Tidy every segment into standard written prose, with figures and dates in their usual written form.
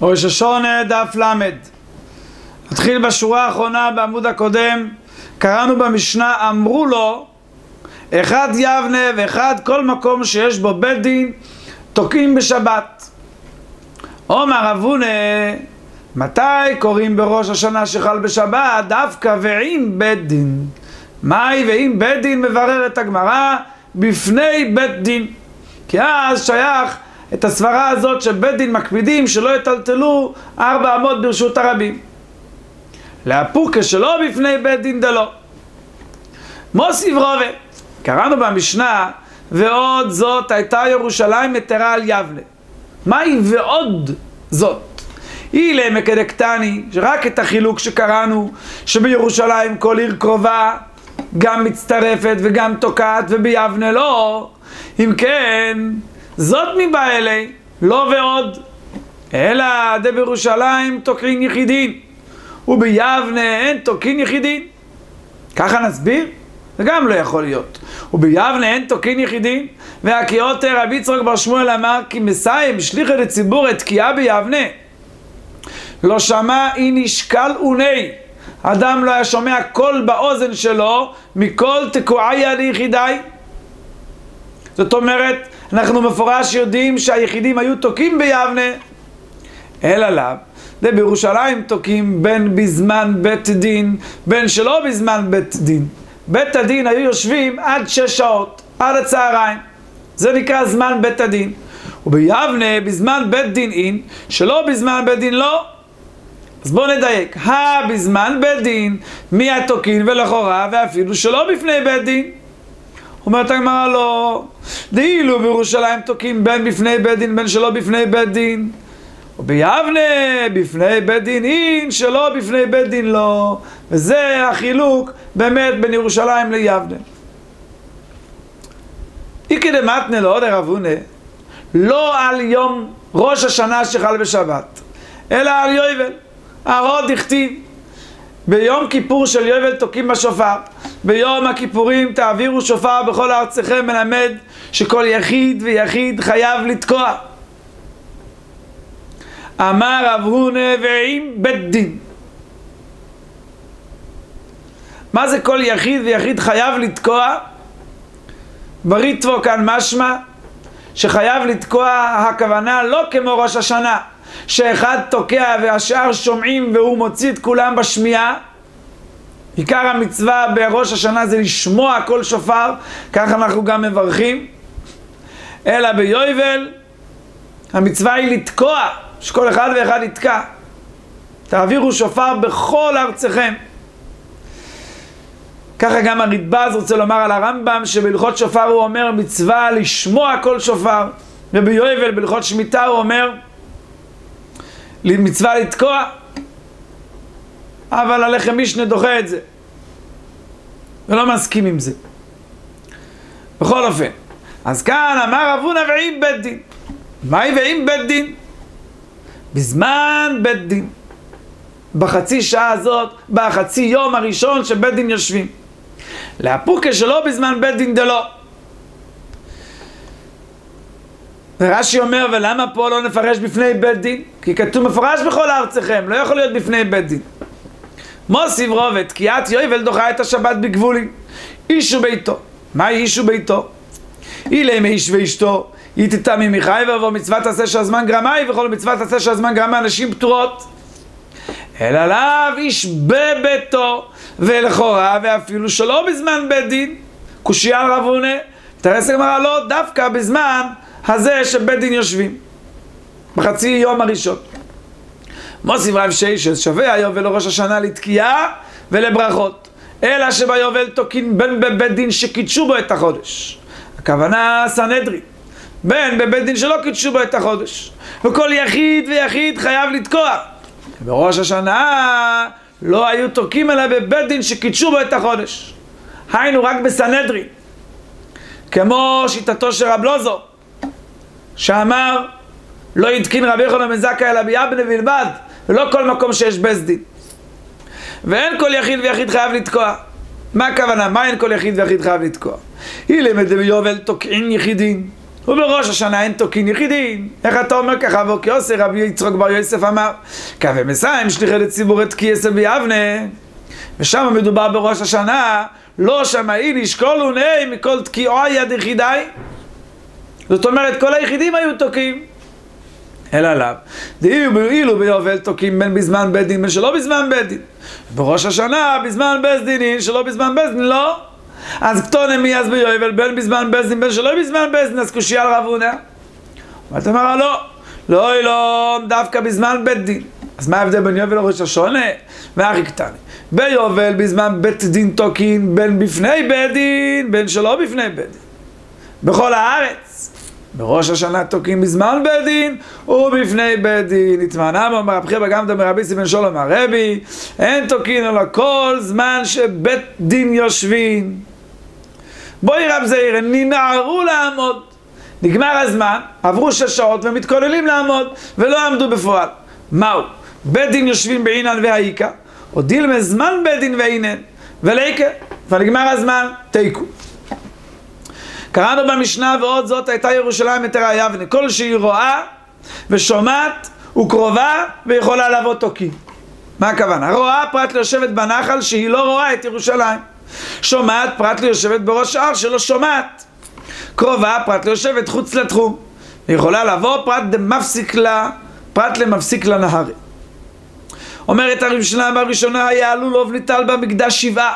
ראש השונה דף למד. נתחיל בשורה האחרונה בעמוד הקודם. קראנו במשנה, אמרו לו, אחד יבנה ואחד כל מקום שיש בו בית דין תוקעים בשבת. אומר אבונה, מתי קוראים בראש השנה שחל בשבת? דווקא ועם בית דין. מהי ועם בית דין? מבררת הגמרא, בפני בית דין. כי אז שייך את הסברה הזאת שבית דין מקפידים שלא יטלטלו 4 אמות ברשות הרבים. להפוקה שלא בפני בית דין דלו. מוסיף רובה, קראנו במשנה, ועוד זאת הייתה ירושלים מתרה על יבנה. מהי ועוד זאת? היא לעמק דקטני, שרק את החילוק שקראנו, שבירושלים כל עיר קרובה גם מצטרפת וגם תוקעת, וביבנה לא. אם כן, זאת מבעלי, לא ועוד. אלא בירושלים תוקעין יחידין, וביבנה אין תוקעין יחידין. ככה נסביר? זה גם לא יכול להיות. וביבנה אין תוקעין יחידין, והקיוטר רבי יצחק בר שמואל אמר, כי מסיים שליחה לציבור את תקיעה ביבנה. לא שמע אי נשקל וני. אדם לא היה שומע קול באוזן שלו מכל תקועיה ליחידי. זאת אומרת, אנחנו מפורש יודעים שהיחידים היו תוקעים ביבנה. אלא לאו, זה בירושלים תוקעים בין בזמן בית דין, בין שלא בזמן בית דין. בית הדין היו יושבים עד 6 שעות, עד הצהריים. זה נקרא זמן בית הדין. וביבנה בזמן בית דין אין, שלא בזמן בית דין לא. אז בואו נדייק, בזמן בית דין, מי התוקין ולכאורה, ואפילו שלא בפני בית דין. אומרת הגמרא לא, דאילו בירושלים תוקין בין בפני בית דין, בין שלא בפני בית דין. וביבנה בפני בית דין אין, שלא בפני בית דין לא. וזה החילוק באמת בין ירושלים ליבנה. איקי דמתנה לא עוד רבונה, לא על יום ראש השנה שחל בשבת, אלא על יובל. הרוד הכתיב, ביום כיפור של יובל תוקים בשופר, ביום הכיפורים תעבירו שופר בכל ארציכם, מלמד שכל יחיד ויחיד חייב לתקוע. אמר רב הונא ועם בית דין. מה זה כל יחיד ויחיד חייב לתקוע? בריטבו כאן משמע שחייב לתקוע, הכוונה לא כמו ראש השנה שאחד תוקע והשאר שומעים והוא מוציא את כולם בשמיעה. עיקר המצווה בראש השנה זה לשמוע כל שופר, כך אנחנו גם מברכים. אלא ביובל המצווה היא לתקוע, שכל אחד ואחד יתקע. תעבירו שופר בכל ארציכם. ככה גם הרדב"ז רוצה לומר על הרמב"ם שבהלכות שופר הוא אומר מצווה לשמוע כל שופר, וביובל בהלכות שמיטה הוא אומר מצווה לתקוע. אבל הלחם משנה דוחה את זה ולא מסכים עם זה. בכל אופן, אז כאן אמר רב הונא ועם בית דין. מהי ועם בית דין? בזמן בית דין, בחצי שעה הזאת, בחצי יום הראשון שבית דין יושבים. להפוקה שלא בזמן בית דין דלו. ורש"י אומר, ולמה פה לא נפרש בפני בית דין? כי כתוב מפורש בכל ארציכם, לא יכול להיות בפני בית דין. מוסיף רובה, תקיעת יובל דוחה את השבת בגבולים. איש וביתו. מהי איש וביתו? אילם איש ואשתו, יתתה ממחי ובו מצוות עשה שהזמן גרמי, וכל מצוות עשה שהזמן גרמי אנשים פטורות. אלא לאו איש בביתו, ולכאורה ואפילו שלא בזמן בית דין. קושיה רב הונא, תראה הגמרא לא, דווקא בזמן הזה שבית דין יושבים בחצי יום הראשון. מוסיף רב שיישס, שווה היובל לראש השנה לתקיעה ולברכות, אלא שביובל תוקין בין בבית דין שקידשו בו את החודש, הכוונה סנהדרין, בין בבית דין שלא קידשו בו את החודש, וכל יחיד ויחיד חייב לתקוע. בראש השנה לא היו תוקעים אלא בבית דין שקידשו בו את החודש, היינו רק בסנהדרין, כמו שיטתו של רב לוזו שאמר לא יתקין רבי יוחנן בן זכאי אלא ביבנה בלבד, ולא כל מקום שיש בית דין. ואין כל יחיד ויחיד חייב לתקוע. מה הכוונה? מה אין כל יחיד ויחיד חייב לתקוע? היא למד ביובל תוקעין יחידין, ובראש השנה אין תוקין יחידים. איך אתה אומר ככה? וכעושה רבי יצחק בר יוסף אמר, כווה מסיים שליחי לציבור את כייסא ביבנה. ושם מדובר בראש השנה, לא שמאי נשקולו נאי מכל תקיעו יד יחידי. זאת אומרת, כל היחידים היו תוקים. אלא לאו. דאילו ביובל תוקים בין בזמן בית דין בין שלא בזמן בית דין. בראש השנה, בזמן בית דין, שלא בזמן בית דין, לא. אז כתונמי אז ביובל בין בזמן בית דין בין שלא בזמן בית דין, אז קושי על רב הונא. ואתה אומר, לא, דווקא בזמן בית דין. אז מה ההבדל בין יובל לראש השונה? והכי קטני. ביובל בזמן בית דין תוקין בין בפני בית דין, בין שלא בפני בית דין. בכל הארץ. בראש השנה תוקין בזמן בית דין ובפני בית דין. נתמנם אומר רב חייא גם דאמר רבי בן שולם הרבי, אין תוקין אלא כל זמן שבית דין יושבים. בואי רב זעיר, ננערו לעמוד. נגמר הזמן, עברו 6 שעות ומתכוננים לעמוד ולא עמדו בפועל. מהו? בית דין יושבים בעינן והאיקה, או דילמה זמן בית דין ואינן ולאיקה, ונגמר הזמן, תיקו. קראנו במשנה ועוד זאת הייתה ירושלים יתרה יבנה, כל שהיא רואה ושומעת וקרובה ויכולה לבוא תוקין. מה הכוונה? רואה פרט ליושבת בנחל שהיא לא רואה את ירושלים, שומעת פרט ליושבת בראש ההר שלא שומעת, קרובה פרט ליושבת חוץ לתחום, ויכולה לבוא פרט למפסיק לנהרי. אומרת הראשונה בראשונה, יעלו לוב ניטל במקדש 7,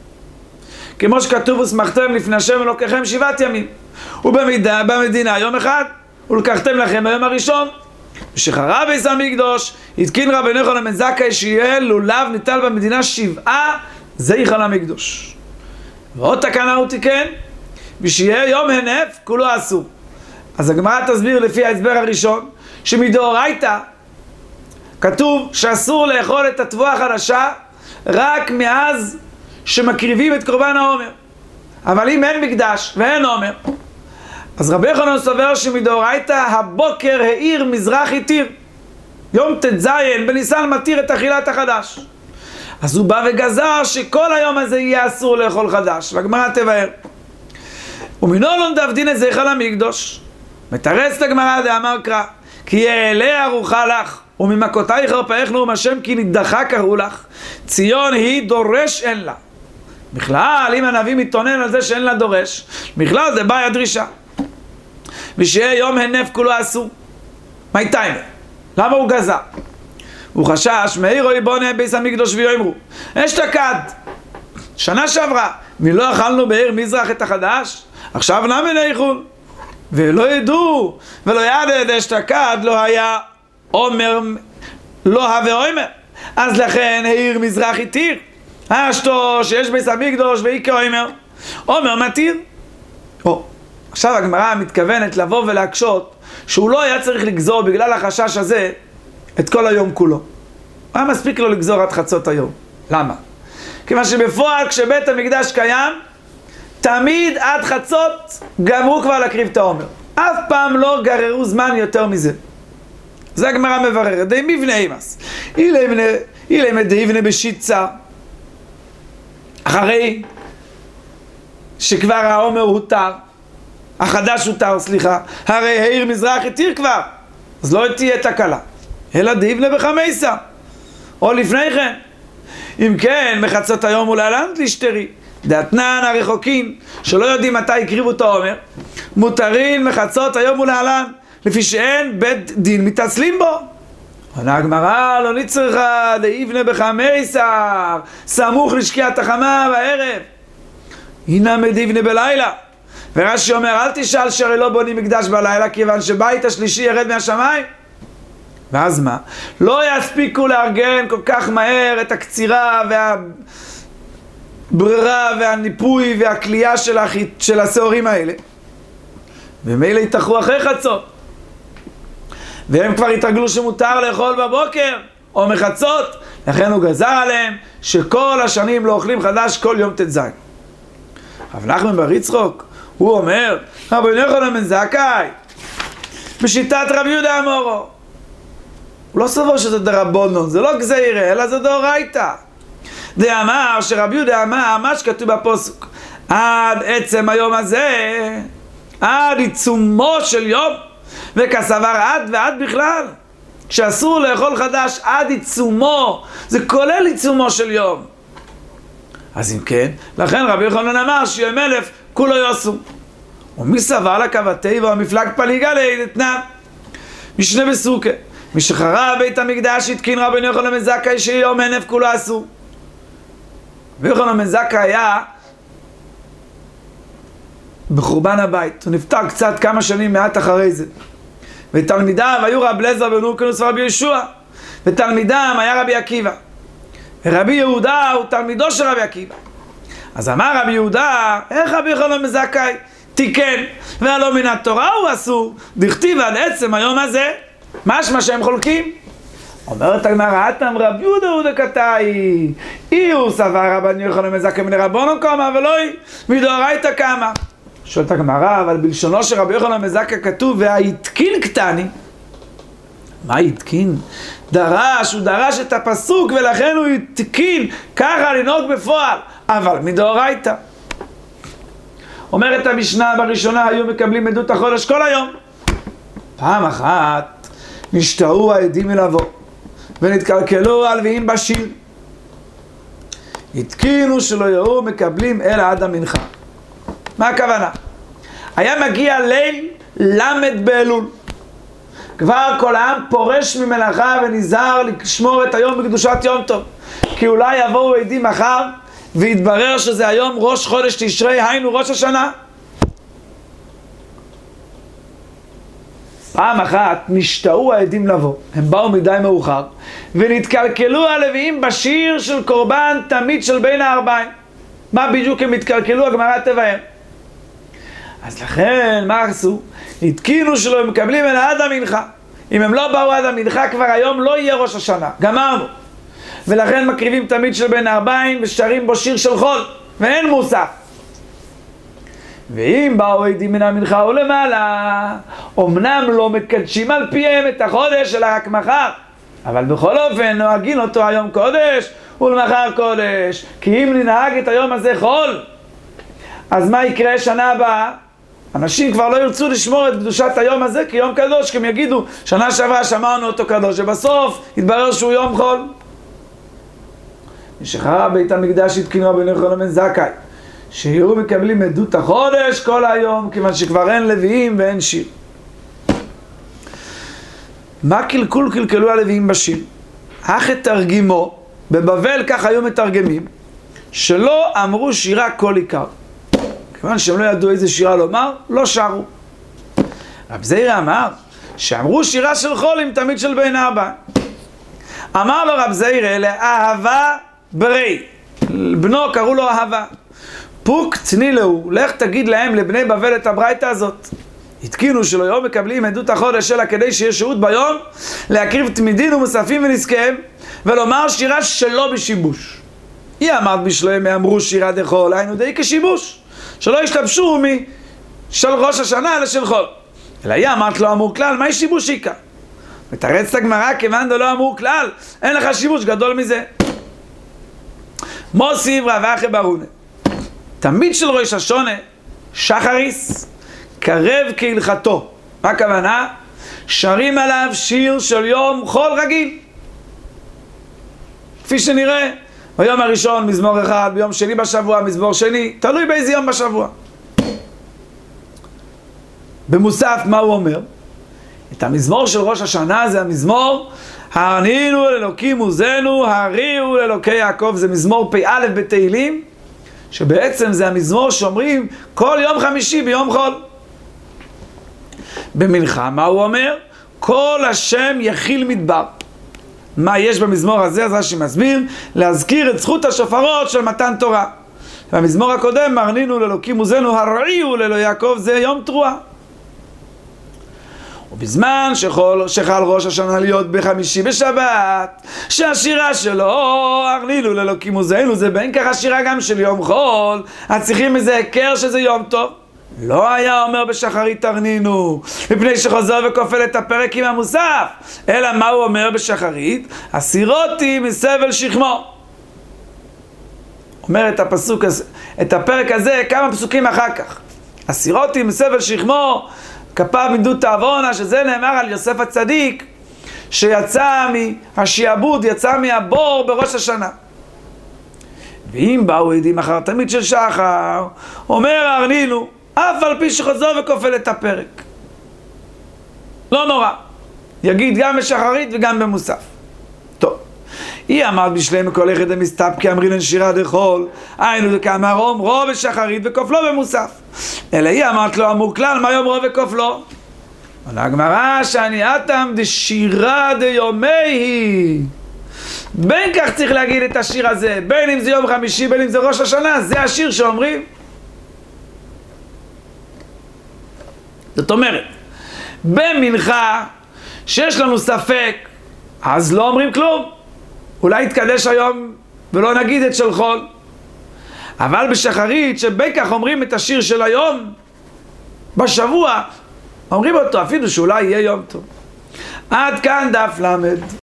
כמו שכתוב ושמחתם לפני השם אלוקיכם 7 ימים, ובמדינה יום אחד, ולקחתם לכם היום הראשון. ושחרב בית המקדוש התקין רבנו יוחנן בן זכאי שיהיה לולב ניטל במדינה 7 זיכרון המקדוש. ועוד תקנה הוא תיקן, ושיהיה יום הנף כולו אסור. אז הגמרא תסביר לפי ההסבר הראשון, שמדאורייתא כתוב שאסור לאכול את התבואה החדשה רק מאז שמקריבים את קורבן העומר. אבל אם אין מקדש ואין עומר, אז רבי יוחנן סובר שמדאורייתא הבוקר העיר מזרח התיר, יום ט"ז בניסן מתיר את אכילת החדש. אז הוא בא וגזר שכל היום הזה יהיה אסור לאכול חדש. והגמרא תבאר, ומנו לא דאבדין את זיכרון המקדוש. מתרצת הגמרא דאמר קרא, כי אעלה ארוחה לך וממכותייך הרפאך נאום השם כי נדחה קראו לך, ציון היא דורש אין לה. בכלל אם הנביא מתאונן על זה שאין לה דורש, בכלל זה באה הדרישה. ושיהיה יום הנף כולו אסור. מה איתיימה? למה הוא גזר? הוא חשש מאירו יבונה בית המקדוש ויאמרו אשתקד שנה שעברה מלא אכלנו בעיר מזרח את החדש, עכשיו למה נאכול? ולא ידעו ולא ידע אשתקד לא היה עומר, לא הווה עומר, אז לכן העיר מזרח התיר. אשתו שיש בית המקדוש ואי כעומר, עומר מתיר. עכשיו הגמרא מתכוונת לבוא ולהקשות שהוא לא היה צריך לגזור בגלל החשש הזה את כל היום כולו. היה מספיק לו לגזור עד חצות היום. למה? כיוון שבפועל כשבית המקדש קיים, תמיד עד חצות גמרו כבר להקריב את העומר. אף פעם לא גררו זמן יותר מזה. זה הגמרא מבררת. די מבנה אימס. אילה דהיבנה בשיצה. אחרי שכבר העומר הותר, החדש הותר, סליחה, הרי העיר מזרח התיר כבר, אז לא תהיה תקלה. אלא דהיבנה בחמייסה. או לפני כן. אם כן, מחצות היום ולהלן תשתרי. דתנן הרחוקין, שלא יודעים מתי הקריבו את העומר, מותרין מחצות היום ולהלן, לפי שאין בית דין מתעצלים בו. עונה הגמרא, לא נצטרכה דהיבנה בחמייסה, סמוך לשקיעת החמה בערב. הנה מדהיבנה בלילה. ורש"י אומר, אל תשאל שהרי לא בונים מקדש בלילה, כיוון שבית השלישי ירד מהשמיים. ואז מה? לא יספיקו לארגן כל כך מהר את הקצירה והברירה והניפוי והקלייה של השעורים האלה. ומילא יתאחרו אחרי חצות. והם כבר התרגלו שמותר לאכול בבוקר או מחצות, לכן הוא גזר עליהם שכל השנים לא אוכלים חדש כל יום ט"ז. אבל נחמן בר יצחוק, הוא אומר, רבי יוחנן בן זכאי, בשיטת רבי יהודה אמורו, הוא לא סבור שזה דרבנן, זה לא גזירה, אלא זה דאורייתא. דאמר שרבי יהודה אמר, מה שכתוב בפסוק, עד עצם היום הזה, עד עיצומו של יום, וכסבר עד ועד בכלל, שאסור לאכול חדש עד עיצומו, זה כולל עיצומו של יום. אז אם כן, לכן רבי יוחנן אמר שיום 1000 כולו יעשו. ומי סבר לקו הטבע המפלג פליגה ליתנן? משנה בסוכה, מי שחרב בית המקדש התקין רבי יוחנן בן זכאי שיום 1000 כולו אסור. רבי יוחנן בן זכאי היה בחורבן הבית, הוא נפטר קצת כמה שנים מעט אחרי זה, ותלמידיו היו רב אליעזר בן הורקנוס ורבי יהושע, ותלמידם היה רבי עקיבא, ורבי יהודה הוא תלמידו של רבי עקיבא. אז אמר רבי יהודה, איך רבי יוחנן בן זכאי תיקן, והלא מן התורה הוא אסור, דכתיב עד עצם היום הזה, משמע שהם חולקים. אומרת הגמרא, אתם רב יהודה הוא דקתאי, אי הוא סבר רבן יוחנן בן זכאי מן רבנו קמא ולא מדאורייתא קמא. שואלת הגמרא, אבל בלשונו של רבי יוחנן בן זכאי כתוב והתקין קטני. מה התקין? הוא דרש את הפסוק ולכן הוא התקין ככה לנהוג בפועל, אבל מדאורייתא. אומרת המשנה, בראשונה היו מקבלים עדות החודש כל היום. פעם אחת נשתהו העדים מלבוא ונתקלקלו הלוויים בשיר, התקינו שלא יראו מקבלים אלא עד המנחה. מה הכוונה? היה מגיע ליל למד באלול, כבר כל העם פורש ממלאכה ונזהר לשמור את היום בקדושת יום טוב, כי אולי יבואו עדים מחר ויתברר שזה היום ראש חודש תשרי, היינו ראש השנה. פעם אחת נשתהו העדים לבוא, הם באו מדי מאוחר ונתקלקלו הלוויים בשיר של קורבן תמיד של בין הערביים. מה בדיוק הם התקלקלו? הגמרא תבאר. אז לכן מה עשו? התקינו שלא הם מקבלים אלא עד המנחה. אם הם לא באו עד המנחה כבר היום לא יהיה ראש השנה, גמרנו. ולכן מקריבים תמיד של בין הערביים ושרים בו שיר של חול ואין מוסף. ואם באו עדים מן המנחה או למעלה, אמנם לא מקדשים על פיהם את החודש אלא רק מחר, אבל בכל אופן נוהגים אותו היום קודש ולמחר קודש, כי אם ננהג את היום הזה חול, אז מה יקרה שנה הבאה? אנשים כבר לא ירצו לשמור את קדושת היום הזה כיום קדוש, כי הם יגידו שנה שעברה שמרנו אותו קדוש ובסוף יתברר שהוא יום חול. משחרב בית המקדש התקין רבי יוחנן בן זכאי שיהיו מקבלים עדות החודש כל היום, כיוון שכבר אין לוויים ואין שיר. מה קלקלו הלוויים בשיר? אך תרגימו, בבבל כך היו מתרגמים, שלא אמרו שירה כל עיקר. כיוון שהם לא ידעו איזה שירה לומר, לא שרו. רב זיירא אמר שאמרו שירה של חולים תמיד של בין הערביים. אמר לו רב זיירא לאהבה ברי, בנו קראו לו אהבה, פוק תני לו, לך תגיד להם לבני בבל את הברייתא הזאת. התקינו שלא יום מקבלים עדות החודש אלא כדי שיהיה שהות ביום להקריב תמידין ומוספים ונזקיהם ולומר שירה שלא בשיבוש. היא אמרת בשלהם אמרו שירה דחול, היינו די כשיבוש, שלא ישתבשו משל ראש השנה אלא של חול. אלא היא אמרת לא אמור כלל, מה היא שיבוש עיקר? מתרץ את הגמרא, כיוון דלא אמור כלל, אין לך שיבוש גדול מזה. מוסיף רב אחי ברונה, תמיד של ראש השונה, שחריס, קרב כהלכתו. מה הכוונה? שרים עליו שיר של יום חול רגיל. כפי שנראה, ביום הראשון מזמור אחד, ביום שני בשבוע מזמור שני, תלוי באיזה יום בשבוע. במוסף מה הוא אומר? את המזמור של ראש השנה זה המזמור הרנינו לאלוקים עוזנו, הריעו לאלוקי יעקב. זה מזמור פ"א בתהילים, שבעצם זה המזמור שאומרים כל יום חמישי ביום חול. במנחה מה הוא אומר? כל השם יכיל מדבר. מה יש במזמור הזה? אז רש"י מסביר, להזכיר את זכות השופרות של מתן תורה. במזמור הקודם, הרנינו לאלוקים עוזנו, הריעו לאלוקי יעקב, זה יום תרועה. ובזמן שחל ראש השנה להיות בחמישי בשבת, שהשירה שלו הרנילו לאלוקים עוזנו, זה בין ככה שירה גם של יום חול, אז צריכים איזה הכר שזה יום טוב. לא היה אומר בשחרית הרנינו מפני שחוזר וכופל את הפרק עם המוסף, אלא מה הוא אומר בשחרית? הסירותי מסבל שכמו. אומר את הפסוק הזה, את הפרק הזה כמה פסוקים אחר כך. הסירותי מסבל שכמו, כפיו מדות תעוונה, שזה נאמר על יוסף הצדיק, שיצא מהשיעבוד, יצא מהבור בראש השנה. ואם באו עדים אחר תמיד של שחר, אומר ארנינו, אף על פי שחוזר וכופל את הפרק. לא נורא. יגיד גם בשחרית וגם במוסף. טוב. היא אמרת בשלם כל אחד המסתפקי אמרינן שירה דחול, היינו דכאמר אומרו בשחרית וכופלו במוסף. אלא היא אמרת לו אמור כלל מה יאמרו וכופלו. עונה הגמרא שאני אתם דשירה דיומי היא. בין כך צריך להגיד את השיר הזה, בין אם זה יום חמישי, בין אם זה ראש השנה, זה השיר שאומרים. זאת אומרת, במנחה שיש לנו ספק, אז לא אומרים כלום. אולי יתקדש היום ולא נגיד את של חול. אבל בשחרית שבין כך אומרים את השיר של היום, בשבוע, אומרים אותו אפילו שאולי יהיה יום טוב. עד כאן דף למד.